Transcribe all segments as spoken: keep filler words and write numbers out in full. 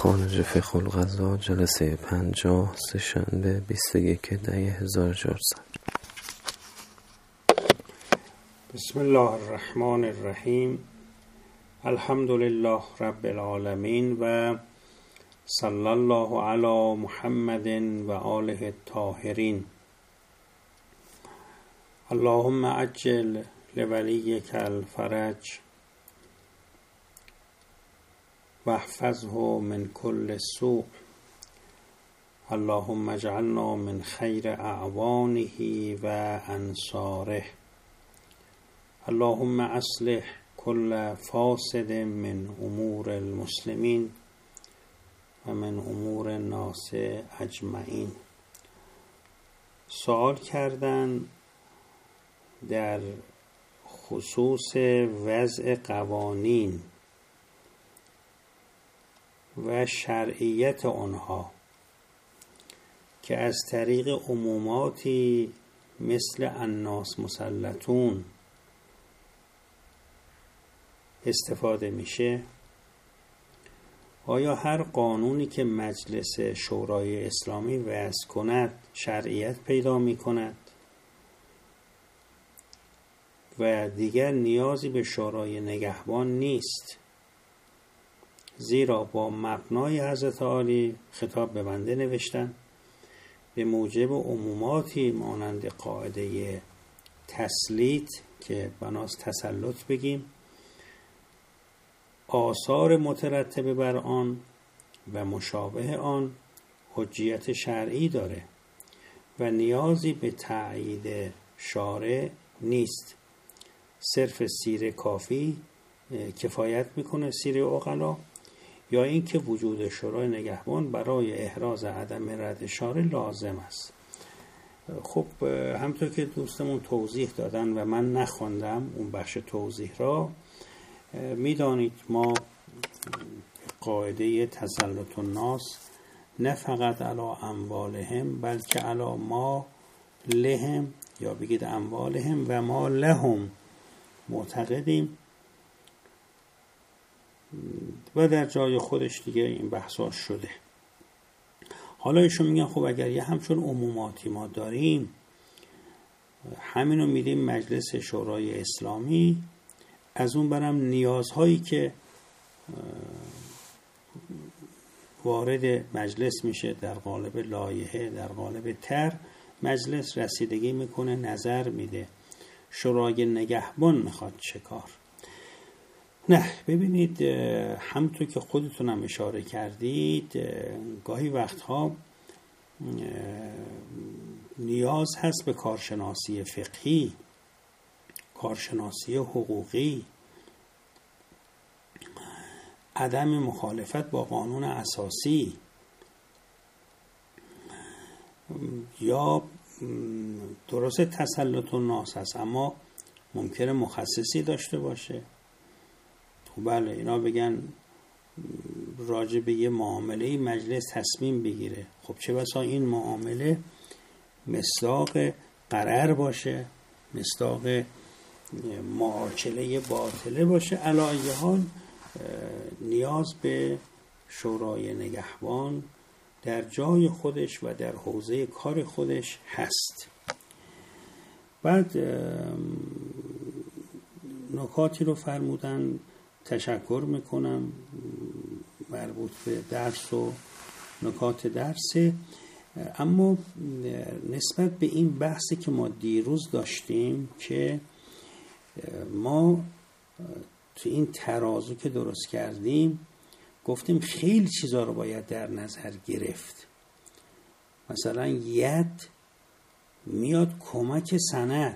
خانج فقه القضا جلسه پنجاه سه‌شنبه بیست و یک دی هزار و چهارصد. بسم الله الرحمن الرحیم. الحمد لله رب العالمین و صلی الله علی محمد و آله الطاهرین. اللهم عجل لولیک الفرج واحفظه من كل سوء. اللهم اجعلنا من خیر اعوانه و انصاره. اللهم اصلح كل فاسد من امور المسلمین و من امور الناس اجمعین. سوال کردن در خصوص وضع قوانین و شرعیت آنها که از طریق عموماتی مثل الناس مسلطون استفاده میشه. آیا هر قانونی که مجلس شورای اسلامی وضع کند شرعیت پیدا می کند و دیگر نیازی به شورای نگهبان نیست؟ زیرا با مبنای حضرت عالی خطاب به بنده نوشتن به موجب عموماتی مانند قاعده تسلیط که بناست تسلط بگیم، آثار مترتب بر آن و مشابه آن حجیت شرعی داره و نیازی به تأیید شارع نیست. صرف سیر کافی کفایت میکنه، سیر عقلا، یا اینکه وجود شورای نگهبان برای احراز عدم رد شارع لازم است. خب همطور که دوستمون توضیح دادن و من نخوندم اون بخش توضیح را، میدانید ما قاعده تسلط الناس نه فقط علی اموالهم بلکه علی ما لهم، یا بگید اموالهم و ما لهم، معتقدیم و در جای خودش دیگه این بحثا شده. حالا ایشون میگن خب اگر یه همچون عموماتی ما داریم، همینو میدیم مجلس شورای اسلامی، از اون برم نیازهایی که وارد مجلس میشه در قالب لایحه، در قالب طرح، مجلس رسیدگی میکنه، نظر میده. شورای نگهبان میخواد چه کار؟ نه، ببینید همونطور که خودتونم اشاره کردید، گاهی وقتها نیاز هست به کارشناسی فقهی، کارشناسی حقوقی، عدم مخالفت با قانون اساسی، یا درست تسلط الناس هست اما ممکنه مخصصی داشته باشه. بله، اینا بگن راجع به یه معامله مجلس تصمیم بگیره. خب چه بسا این معامله مصداق قرار باشه، مصداق معاکله باطله باشه. علی ای حال نیاز به شورای نگهبان در جای خودش و در حوزه کار خودش هست. بعد نکاتی رو فرمودن، تشکر میکنم، مربوط به درس و نکات درسه. اما نسبت به این بحثی که ما دیروز داشتیم که ما تو این ترازو که درست کردیم گفتیم خیلی چیزا رو باید در نظر گرفت. مثلا ید میاد کمک سند،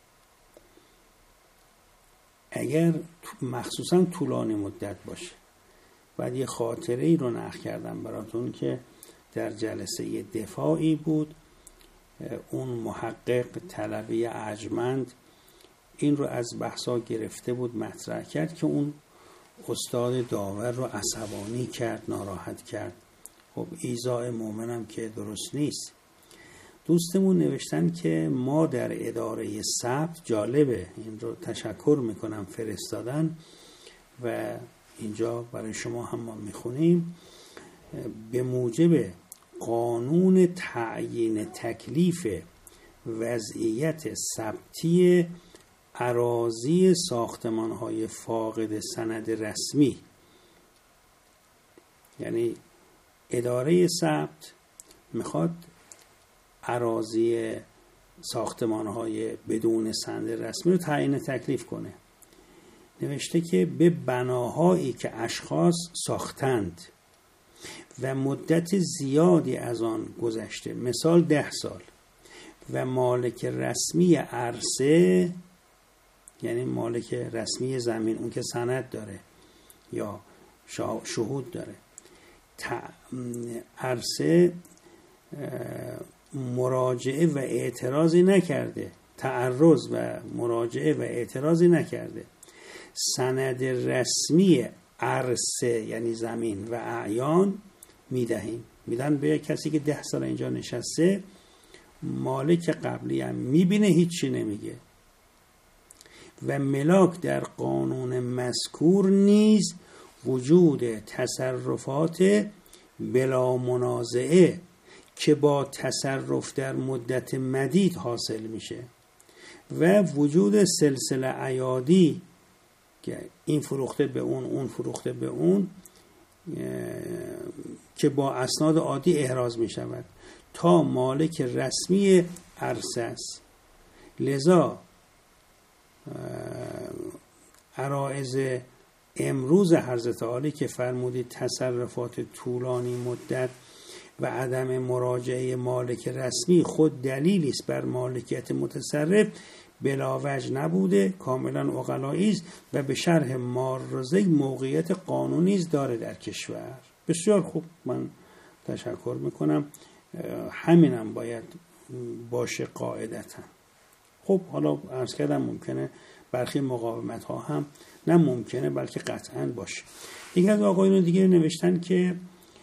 اگر مخصوصا طولانی مدت باشه. بعد یه خاطره ای رو نقل کردم براتون که در جلسه دفاعی بود، اون محقق طلبه ارجمند این رو از بحثا گرفته بود، مطرح کرد که اون استاد داور رو عصبانی کرد، ناراحت کرد. خب ایذاء مؤمنم که درست نیست. دوستمون نوشتن که ما در اداره ثبت، جالبه این رو تشکر میکنم فرستادن و اینجا برای شما هم ما میخونیم، به موجب قانون تعیین تکلیف وضعیت ثبتی اراضی ساختمان‌های فاقد سند رسمی، یعنی اداره ثبت میخواد اراضی ساختمان‌های بدون سند رسمی رو تعیین تکلیف کنه، نوشته که به بناهایی که اشخاص ساختند و مدت زیادی از آن گذشته، مثال ده سال، و مالک رسمی عرصه، یعنی مالک رسمی زمین، اون که سند داره یا شهود داره، عرصه مراجعه و اعتراضی نکرده، تعرض و مراجعه و اعتراضی نکرده، سند رسمی عرصه یعنی زمین و اعیان میدهیم، میدن به کسی که ده سال اینجا نشسته، مالک قبلی هم میبینه هیچی نمیگه. و ملاک در قانون مذکور نیز وجود تصرفات بلا منازعه که با تصرف در مدت مدید حاصل میشه و وجود سلسله ایادی که این فروخته به اون، اون فروخته به اون، که با اسناد عادی احراز می شود تا مالک رسمی عرصه است. لذا عرائض امروز حضرت عالی که فرمودید تصرفات طولانی مدت و عدم مراجعه مالک رسمی خود دلیلی است بر مالکیت متصرف، بلاوجه نبوده، کاملا عقلایی است و به شرح مارزی موقعیت قانونی است داره در کشور. بسیار خوب، من تشکر میکنم. همینم باید باشه قاعدتا. خب حالا عرض کردم ممکنه برخی مقاومت ها هم نه ممکنه بلکه قطعا باشه. یکی از آقایون دیگه نوشتن که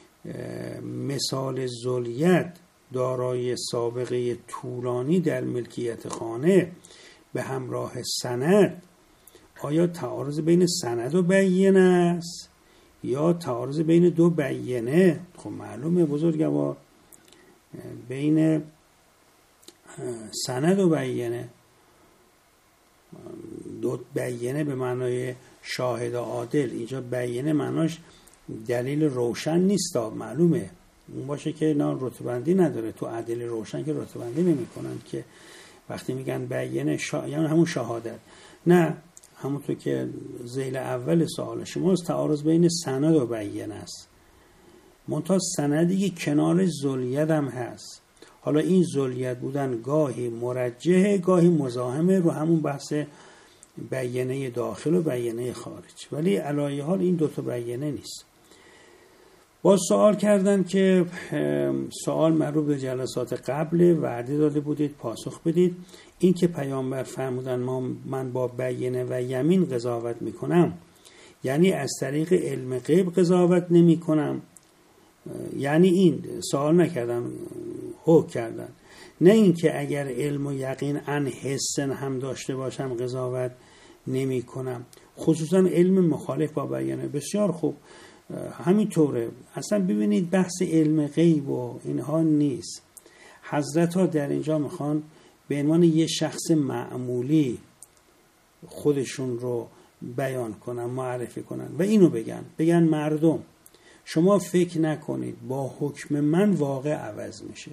مثال ذولیت دارای سابقه طولانی در ملکیت خانه به همراه سند، آیا تعارض بین سند و بیینه است یا تعارض بین دو بیینه؟ خب معلومه بزرگوار، بین سند و بیینه. دو بیینه به معنای شاهد عادل، اینجا بیینه معناش دلیل روشن نیست، معلومه اون باشه که نه رتبه‌بندی نداره. تو عدل روشن که رتبه‌بندی نمی‌کنن که وقتی میگن بیینه شا... یعنی همون شهادت، نه، همونطور که ذیل اول سوال شماست، تعارض بین سند و بیینه است. منتها سندی که کنار ذولیت هم هست. حالا این ذولیت بودن گاهی مرجحه گاهی مزاحمه رو همون بحث بیینه داخل و بیینه خارج، ولی علایه حال این دوتا بیینه نیست. باز سوال کردن که سوال مربوط به جلسات قبل، وعده داده بودید پاسخ بدید. این که پیامبر فرمودن ما من با بیینه و یمین قضاوت میکنم، یعنی از طریق علم غیب قضاوت نمی کنم؟ یعنی این سوال نکردن، حکم کردن، نه این که اگر علم و یقین ان حسن هم داشته باشم قضاوت نمی کنم، خصوصا علم مخالف با بیانه. بسیار خوب، همینطوره. اصلا ببینید بحث علم غیب و اینها نیست. حضرت ها در اینجا میخوان به عنوان یه شخص معمولی خودشون رو بیان کنن، معرفی کنن و اینو بگن بگن مردم شما فکر نکنید با حکم من واقع عوض میشه،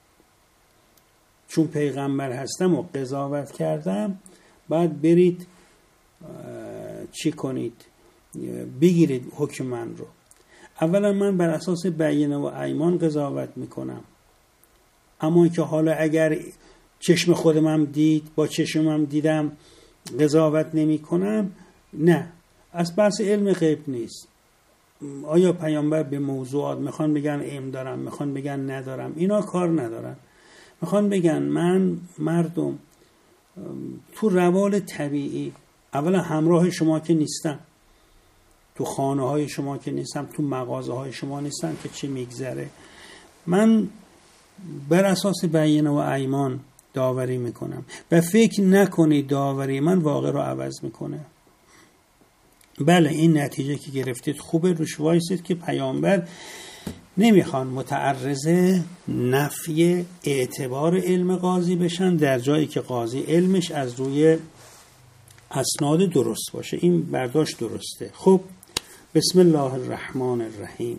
چون پیغمبر هستم و قضاوت کردم باید برید چی کنید، بگیرید حکم من رو. اولا من بر اساس بیینه و ایمان قضاوت میکنم، اما که حالا اگر چشم خودم دید با چشمم دیدم قضاوت نمی کنم، نه، از بحث علم غیب نیست. آیا پیامبر به موضوعات میخوان بگن علم دارم، میخوان بگن ندارم، اینا کار ندارن. میخوان بگن من مردم تو روال طبیعی، اولا همراه شما که نیستم، تو خانه های شما که نیستم، تو مغازه های شما نیستم که چی میگذره، من بر اساس بیینه و ایمان داوری میکنم و فکر نکنید داوری من واقع رو عوض میکنه. بله این نتیجه که گرفتید خوبه، روش وایسید که پیامبر نمیخوان متعرض نفی اعتبار علم قاضی بشن در جایی که قاضی علمش از روی اسناد درست باشه. این برداشت درسته. خب بسم الله الرحمن الرحیم.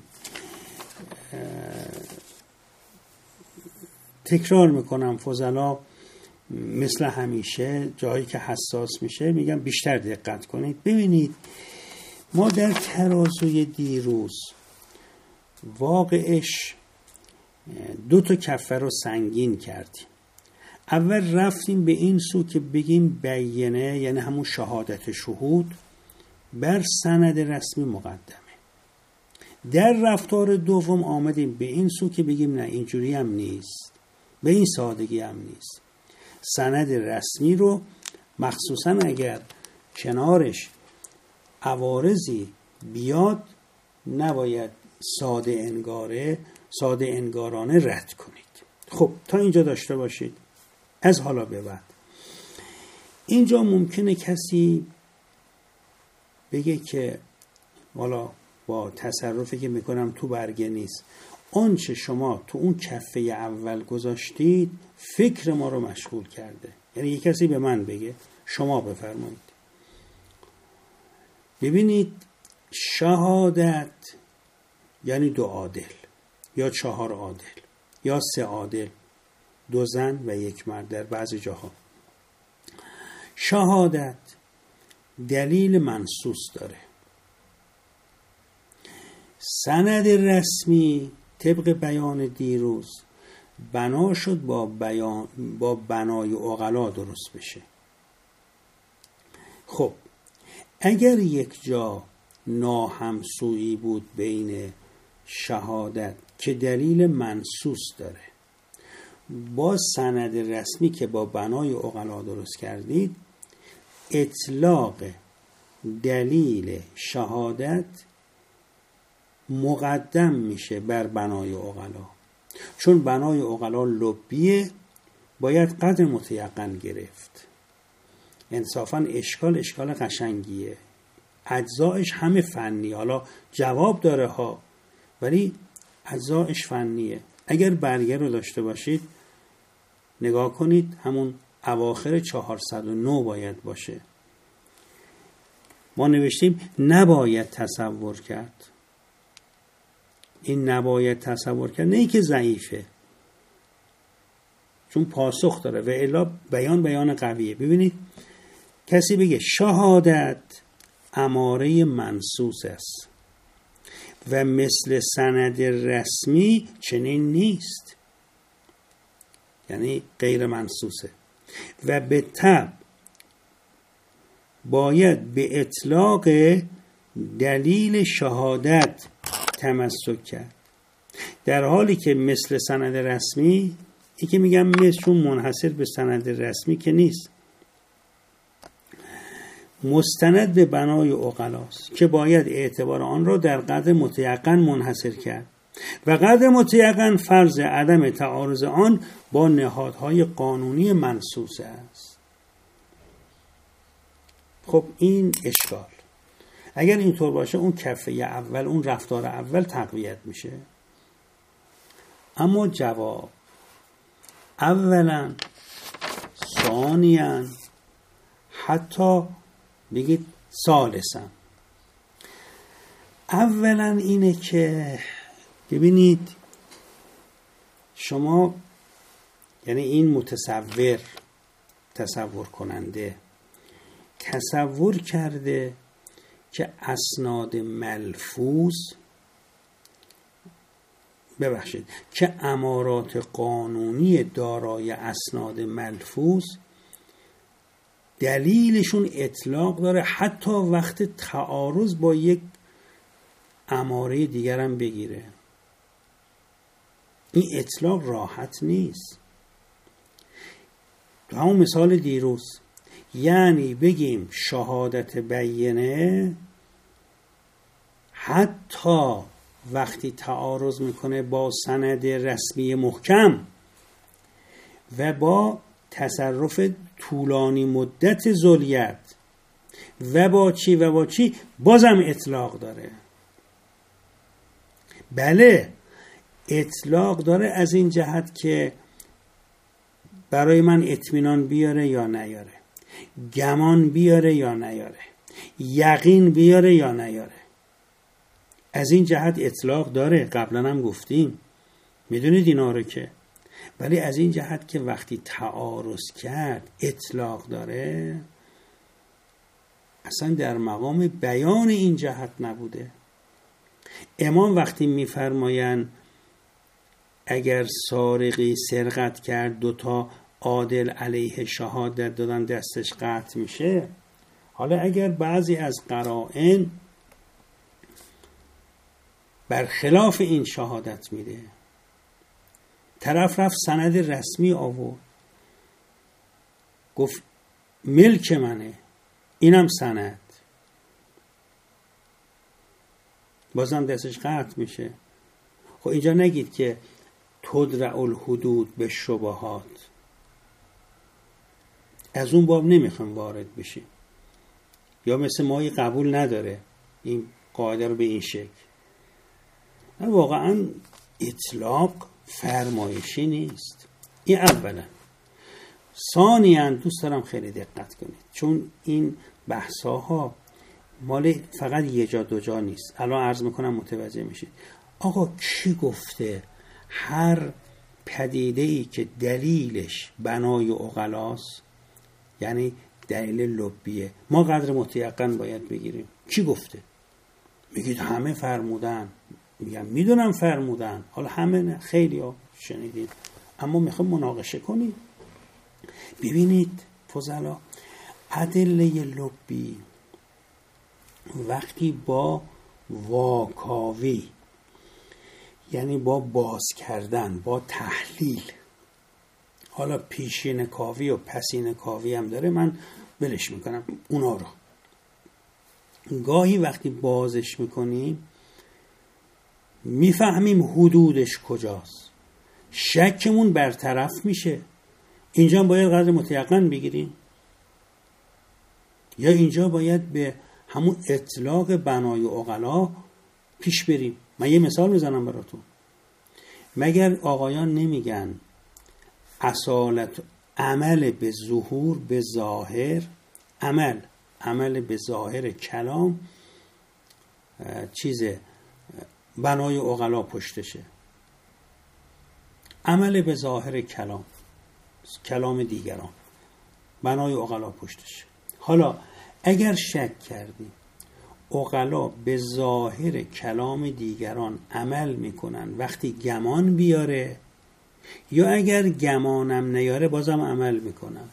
تکرار میکنم، فضلا مثل همیشه جایی که حساس میشه میگم بیشتر دقت کنید. ببینید ما در ترازوی دیروز واقعش دو تا کفه رو سنگین کردیم. اول رفتیم به این سو که بگیم بیانه، یعنی همون شهادت شهود بر سند رسمی مقدمه. در رفتار دوم آمدیم به این سو که بگیم نه اینجوری هم نیست، به این سادگی هم نیست. سند رسمی رو مخصوصا اگر کنارش عوارضی بیاد نباید ساده انگاره ساده انگارانه رد کنید. خب تا اینجا داشته باشید. از حالا به بعد اینجا ممکنه کسی بگه که والا با تصرفی که میکنم تو برگه نیست، آنچه شما تو اون کفه اول گذاشتید فکر ما رو مشغول کرده. یعنی یک کسی به من بگه شما بفرمایید. ببینید شهادت یعنی دو عادل یا چهار عادل یا سه عادل، دو زن و یک مرد در بعضی جاها. شهادت دلیل منصوص داره. سند رسمی طبق بیان دیروز بنا شد با بیان با بنای عقلا درست بشه. خب اگر یک جا ناهمسویی بود بین شهادت که دلیل منصوص داره با سند رسمی که با بنای عقلا درست کردید، اطلاق دلیل شهادت مقدم میشه بر بنای عقلا. چون بنای عقلا لبیه، باید قدر متیقن گرفت. انصافا اشکال اشکال قشنگیه، اجزایش همه فنی. حالا جواب داره ها، ولی اجزایش فنیه. اگر برگه رو داشته باشید نگاه کنید، همون اواخر چهارصد و نه باید باشه. ما نوشتیم نباید تصور کرد. این نباید تصور کرد نه ای که ضعیفه، چون پاسخ داره و الا بیان بیان قویه. ببینید کسی بگه شهادت اماره منصوص است و مثل سند رسمی چنین نیست، یعنی غیر منصوصه، و به طبع باید به اطلاق دلیل شهادت تمسک کرد. در حالی که مثل سند رسمی، این که میگم مثل چون منحصر به سند رسمی که نیست، مستند به بنای عقلاست که باید اعتبار آن را در قدر متیقن منحصر کرد و قدر متیقن فرض عدم تعارض آن با نهادهای قانونی منصوص است. خب این اشکال. اگر اینطور باشه اون کفه اول، اون رفتار اول تقویت میشه. اما جواب اولا، ثانیاً، حتی بگید ثالثاً. اولا اینه که ببینید شما، یعنی این متصور تصور کننده تصور کرده که اسناد ملفوظ ببخشید که امارات قانونی دارای اسناد ملفوظ دلیلشون اطلاق داره حتی وقت تعارض با یک اماره دیگر هم بگیره. این اطلاق راحت نیست. تو همون مثال دیروز، یعنی بگیم شهادت بیانه حتی وقتی تعارض میکنه با سند رسمی محکم و با تصرف طولانی مدت ذلیت و با چی و با چی بازم اطلاق داره. بله، اطلاق داره از این جهت که برای من اطمینان بیاره یا نیاره، گمان بیاره یا نیاره، یقین بیاره یا نیاره. از این جهت اطلاق داره، قبلا هم گفتیم، میدونید اینا رو که. ولی از این جهت که وقتی تعارض کرد اطلاق داره، اصلا در مقام بیان این جهت نبوده. امام وقتی میفرمایند اگر سارقی سرقت کرد دوتا عادل علیه شهادت دادن دستش قطع میشه، حالا اگر بعضی از قرائن برخلاف این شهادت میده، طرف رفت سند رسمی آورد گفت ملک منه، اینم سند، بازم دستش قطع میشه. خب اینجا نگید که تدرع الحدود به شبهات، از اون باب نمیخوام وارد بشیم، یا مثل مایی قبول نداره این قاعده رو به این شکل. واقعا اطلاق فرمایشی نیست. این اولا. ثانیاً دوست دارم خیلی دقت کنید، چون این بحثاها مال فقط یه جا دو جا نیست. الان عرض میکنم متوجه میشید. آقا کی گفته هر پدیده‌ای که دلیلش بنای عقلاست، یعنی دلیل لبیه، ما قدر متیقن باید بگیریم؟ کی گفته؟ میگید همه فرمودن. میگم میدونم فرمودن، حالا همه نه، خیلی ها شنیدید، اما میخوام مناقشه کنیم. ببینید فضلا، ادله لبی وقتی با واکاوی، یعنی با باز کردن، با تحلیل، حالا پیشین کاوی و پسین کاوی هم داره، من بلش میکنم اونا رو. گاهی وقتی بازش میکنیم میفهمیم حدودش کجاست، شکمون برطرف میشه. اینجا باید قدر متیقن بگیریم یا اینجا باید به همون اطلاق بنای عقلا پیش بریم؟ من یه مثال میزنم براتون. مگر آقایان نمیگن اصالت عمل به ظهور، به ظاهر، عمل عمل به ظاهر کلام چیز بنای عقلا پشتشه؟ عمل به ظاهر کلام، کلام دیگران، بنای عقلا پشتشه. حالا اگر شک کردیم عقلا به ظاهر کلام دیگران عمل میکنن وقتی گمان بیاره، یا اگر گمانم نیاره بازم عمل میکنن؟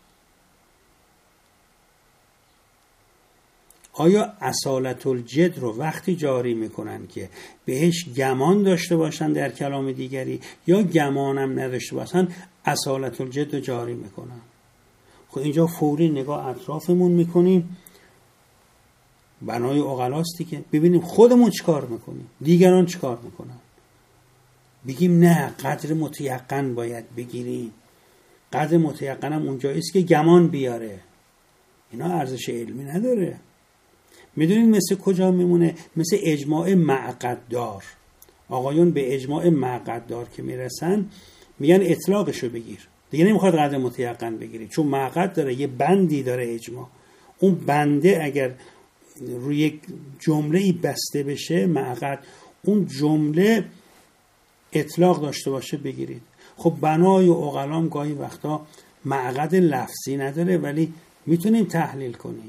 آیا اصالت الجد رو وقتی جاری میکنن که بهش گمان داشته باشن در کلام دیگری، یا گمانم نداشته باشن اصالت الجد رو جاری میکنن؟ خب اینجا فوری نگاه اطرافمون میکنیم، بنای عقلاست که ببینیم خودمون چیکار میکنیم، دیگران چیکار میکنن. بگیم نه، قدر متیقن باید بگیریم. قدر متیقن هم اونجاییست که گمان بیاره. اینا ارزش علمی نداره. میدونید مثل کجا میمونه؟ مثل اجماع معقددار. آقایون به اجماع معقددار که میرسن میگن اطلاقشو بگیر، دیگه نمیخواد قدر متیقن بگیری، چون معقد داره، یه بندی داره اجماع. اون بنده اگر روی یک جمله‌ای بسته بشه معقد، اون جمله اطلاق داشته باشه بگیرید. خب بنای عقلام گاهی وقتا معقد لفظی نداره ولی میتونیم تحلیل کنیم.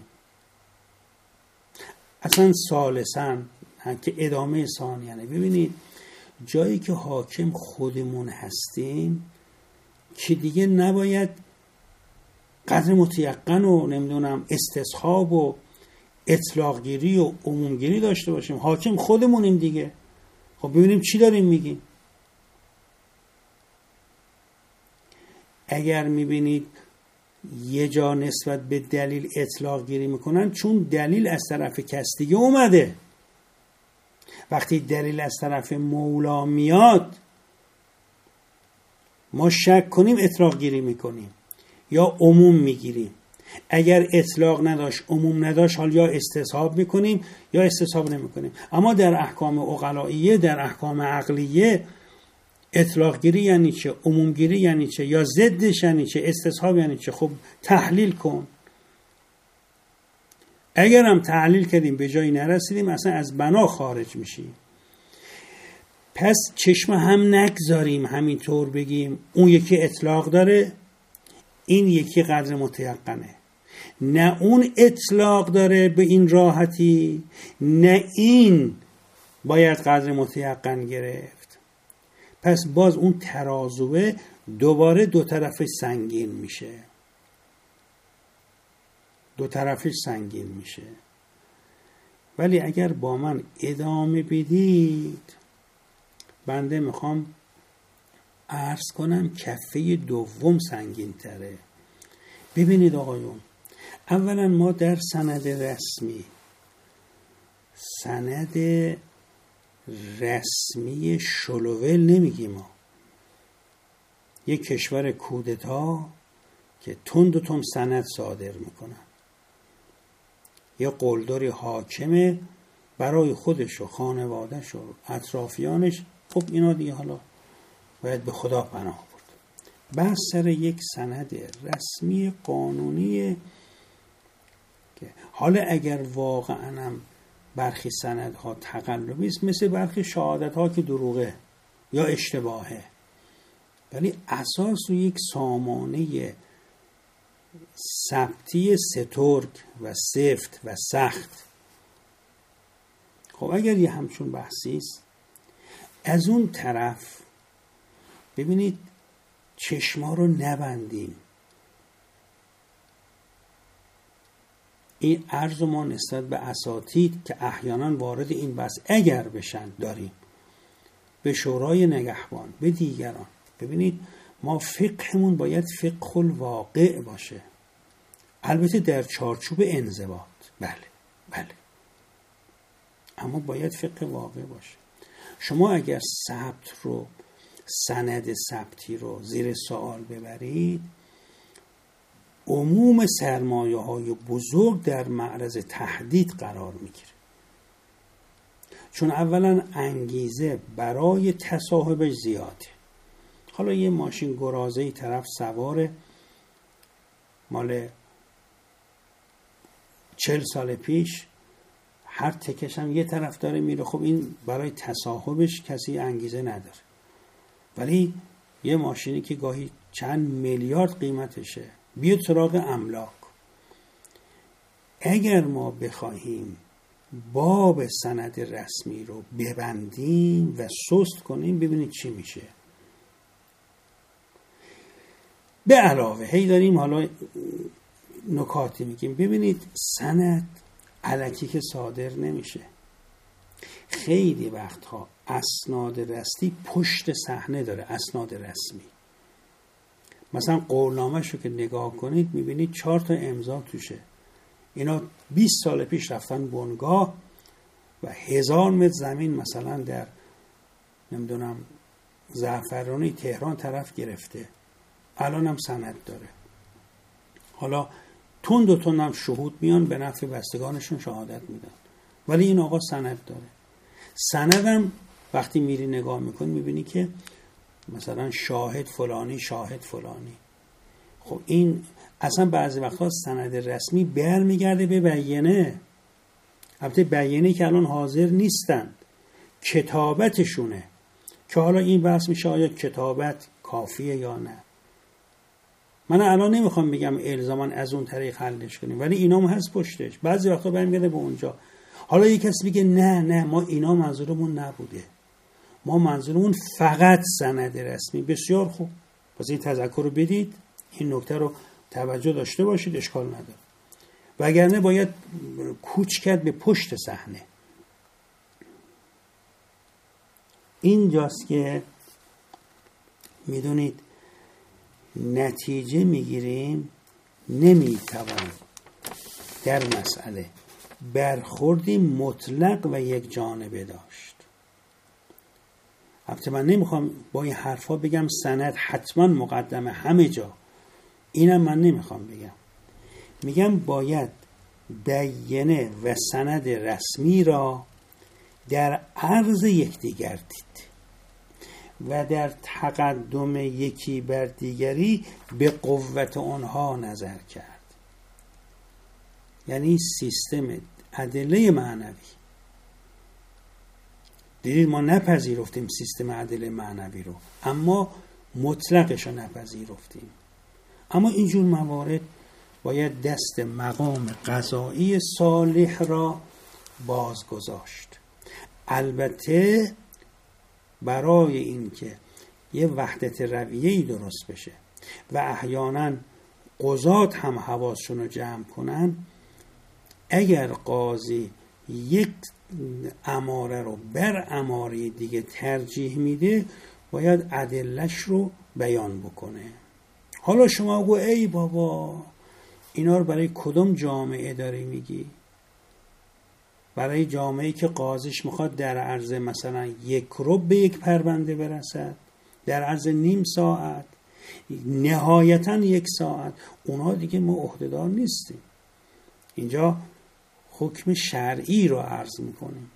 اصلا ثالثاً که ادامه ثانیانه، ببینید جایی که حاکم خودمون هستیم که دیگه نباید قدر متیقن و نمیدونم استصحاب و اطلاق گیری و عموم گیری داشته باشیم. حاکم خودمونیم دیگه. خب ببینیم چی داریم میگیم. اگر میبینید یه جا نسبت به دلیل اطلاق گیری میکنن چون دلیل از طرف کس دیگه اومده، وقتی دلیل از طرف مولا میاد ما شک کنیم اطلاق گیری میکنیم یا عموم میگیریم. اگر اطلاق نداشت عموم نداشت حال یا استصحاب میکنیم یا استصحاب نمیکنیم. اما در احکام عقلائیه، در احکام عقلیه اطلاق گیری یعنی چه؟ عموم گیری یعنی چه؟ یا ضدش یعنی چه؟ استصحاب یعنی چه؟ خب تحلیل کن. اگر هم تحلیل کردیم به جایی نرسیدیم اصلا از بنا خارج میشیم. پس چشم هم نگذاریم همینطور بگیم اون یکی اطلاق داره این یکی قدر متیقنه، نه اون اطلاق داره به این راحتی نه این باید قدر متیقن گرفت. پس باز اون ترازوه دوباره دو طرفش سنگین میشه، دو طرفش سنگین میشه. ولی اگر با من ادامه بدید بنده میخوام عرض کنم کفه دوم سنگین تره. ببینید آقایون، اولا ما در سند رسمی سند رسمی شلوول نمیگیم. ما یک کشور کودتا که تند و تند سند صادر میکنن، یه قلدری حاکمه برای خودش و خانوادهش و اطرافیانش، خب اینا دیگه حالا باید به خدا پناه برد. بس سر یک سند رسمی قانونی که حالا اگر واقعا هم برخی سندها تقلبی است، مثل برخی شهادتها که دروغه یا اشتباهه، ولی اساس رو یک سامانه ثبتی سترگ و سفت و سخت. خب اگر یه همچون بحثی است، از اون طرف ببینید چشما رو نبندیم. این عرض ما نسبت به اساتید که احیانا وارد این بحث اگر بشن داریم، به شورای نگهبان، به دیگران. ببینید ما فقهمون باید فقه الواقع باشه، البته در چارچوب انضباط، بله بله، اما باید فقه واقع باشه. شما اگر ثبت رو، سند ثبتی رو زیر سوال ببرید، عموم سرمایه های بزرگ در معرض تهدید قرار میگیره. چون اولا انگیزه برای تصاحبش زیاده. حالا یه ماشین گرازه‌ای طرف سواره، مال چل سال پیش، هر تکش هم یه طرف داره میره، خب این برای تصاحبش کسی انگیزه نداره. ولی یه ماشینی که گاهی چند میلیارد قیمتشه، بیاد سراغ املاک. اگر ما بخواهیم باب سند رسمی رو ببندیم و سست کنیم، ببینید چی میشه. به علاوه هی داریم حالا نکاتی میگیم. ببینید سند الکی که صادر نمیشه. خیلی وقتها اسناد رسمی پشت صحنه داره، اسناد رسمی. مثلا قولنامه‌ش رو که نگاه کنید میبینید چهار تا امضا توشه. اینا بیست سال پیش رفتن بنگاه و هزار متر زمین مثلا در نمیدونم زعفرانی تهران طرف گرفته، الان هم سند داره. حالا تند و تند هم شهود میان به نفع بستگانشون شهادت میدن، ولی این آقا سند داره. سندم وقتی میری نگاه میکنی میبینی که مثلا شاهد فلانی شاهد فلانی. خب این اصلا بعضی وقتا سند رسمی برمیگرده به بیانیه. البته بیانیه‌ای که الان حاضر نیستند، کتابتشونه که حالا این بحث میشه آیا کتابت کافیه یا نه. من الان نمیخوام بگم الزاما از اون طریق حلش کنیم، ولی اینا هم هست پشتش. بعضی وقتا برمیگرده به اونجا. حالا یک کسی بگه نه نه ما اینا منظورمون نبوده، ما منظورمون فقط سند رسمی. بسیار خوب، پس این تذکر رو بدید، این نکته رو توجه داشته باشید، اشکال نداره. وگرنه باید کوچ کرد به پشت صحنه. اینجاست که میدونید نتیجه میگیریم نمیتوان در مسئله برخوردی مطلق و یک جانبه داشت. البته من نمیخوام با این حرفا بگم سند حتما مقدمه همه جا، اینم من نمیخوام بگم. میگم باید بیانیه و سند رسمی را در عرض یکدیگر دید و در تقدم یکی بر دیگری به قوت آنها نظر کرد. یعنی سیستم ادله معنوی. دیدید ما نپذیرفتیم سیستم ادله معنوی رو، اما مطلقش رو نپذیرفتیم. اما اینجور موارد باید دست مقام قضایی صالح را باز گذاشت. البته برای اینکه یه وحدت رویه‌ای درست بشه و احیانا قضات هم حواسشون رو جمع کنن، اگر قاضی یک اماره رو بر اماره دیگه ترجیح میده، باید ادله‌اش رو بیان بکنه. حالا شما بگو ای بابا اینا رو برای کدوم جامعه داری میگی؟ برای جامعه‌ای که قاضیش میخواد در عرض مثلا یک رو به یک پرونده برسد، در عرض نیم ساعت، نهایتاً یک ساعت، اونا دیگه ما عهده‌دار نیستیم. اینجا حکم شرعی رو عرض میکنیم.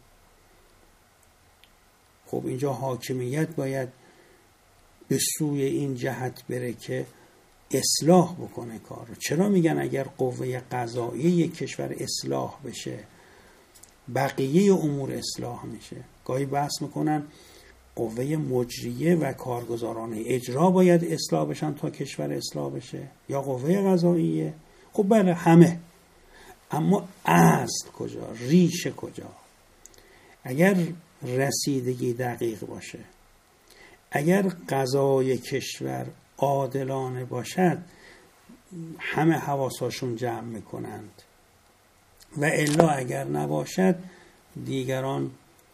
خب اینجا حاکمیت باید به سوی این جهت بره که اصلاح بکنه کار رو. چرا میگن اگر قوه قضاییه یک کشور اصلاح بشه بقیه امور اصلاح میشه؟ گاهی بحث میکنن قوه مجریه و کارگزاران اجرا باید اصلاح بشن تا کشور اصلاح بشه، یا قوه قضاییه؟ خب بله همه، اما اصل کجا؟ ریش کجا؟ اگر رسیدگی دقیق باشه، اگر قضای کشور عادلانه باشد، همه حواساشون جمع میکنند، و الا اگر نباشد دیگران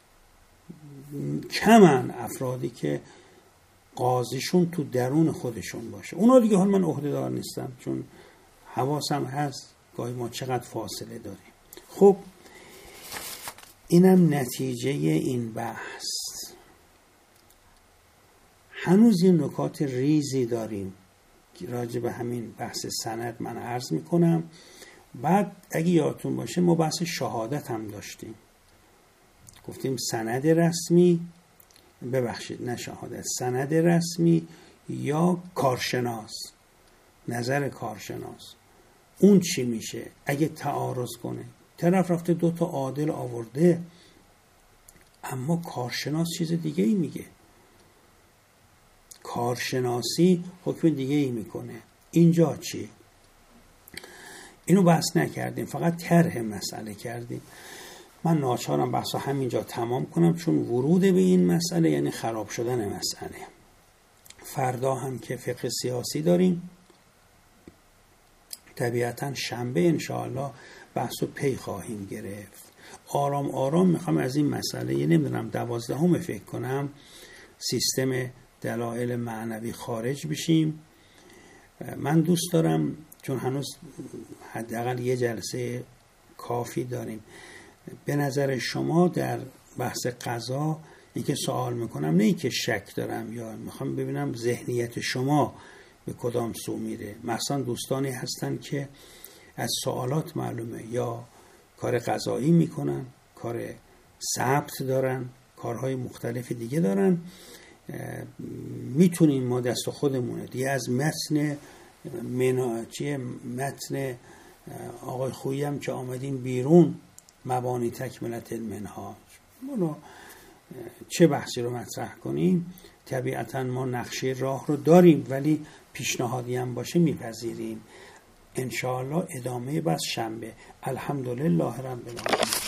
کمن افرادی که قاضیشون تو درون خودشون باشه. اونا دیگه حال من عهده‌دار نیستم، چون حواسم هست گاهی ما چقدر فاصله داریم. خب اینم نتیجه این بحث. هنوز این نکات ریزی داریم که راجع به همین بحث سند من عرض میکنم. بعد اگه یادتون باشه ما بحث شهادت هم داشتیم، گفتیم سند رسمی، ببخشید نه شهادت، سند رسمی یا کارشناس، نظر کارشناس، اون چی میشه اگه تعارض کنه؟ طرف رفته دو تا عادل آورده، اما کارشناس چیز دیگه ای میگه، کارشناسی حکم دیگه ای میکنه. اینجا چی؟ اینو بحث نکردیم، فقط طرح مسئله کردیم. من ناچارم بحثو همینجا تمام کنم، چون ورود به این مسئله یعنی خراب شدن مسئله. فردا هم که فقه سیاسی داریم، طبیعتا شنبه انشاءالله بحثو پی خواهیم گرفت. آرام آرام میخوام از این مسئله، یه نمیدونم دوازدهم فکر کنم، سیستم دلایل معنوی خارج بشیم. من دوست دارم، چون هنوز حداقل یه جلسه کافی داریم، به نظر شما در بحث قضا این که سوال میکنم، نه این که شک دارم، یا میخوام ببینم ذهنیت شما به کدام سو میره. مثلا دوستانی هستن که از سوالات معلومه یا کار قضایی میکنن، کار ثبت دارن، کارهای مختلف دیگه دارن. میتونیم ما دست خودمونه دیگه از متن مناچی متن آقای خویی هم که آمدیم بیرون، مبانی تکملت المنهاج، ما چه بحثی رو مطرح کنیم؟ طبیعتا ما نقشه راه رو داریم، ولی پیشنهادی هم باشه میپذیریم. انشاءالله ادامه بس شنبه. الحمدلله رب العالمین.